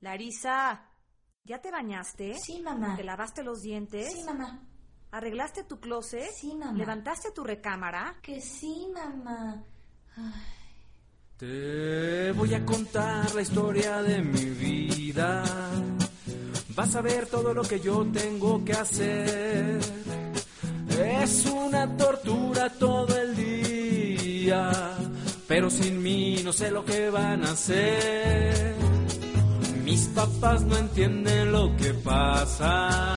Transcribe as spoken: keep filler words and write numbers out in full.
Larisa, ¿ya te bañaste? Sí, mamá. ¿Te lavaste los dientes? Sí, mamá. ¿Arreglaste tu closet? Sí, mamá. ¿Levantaste tu recámara? Que sí, mamá. Ay. Te voy a contar la historia de mi vida. Vas a ver todo lo que yo tengo que hacer. Es una tortura todo el día, pero sin mí no sé lo que van a hacer. Mis papás no entienden lo que pasa.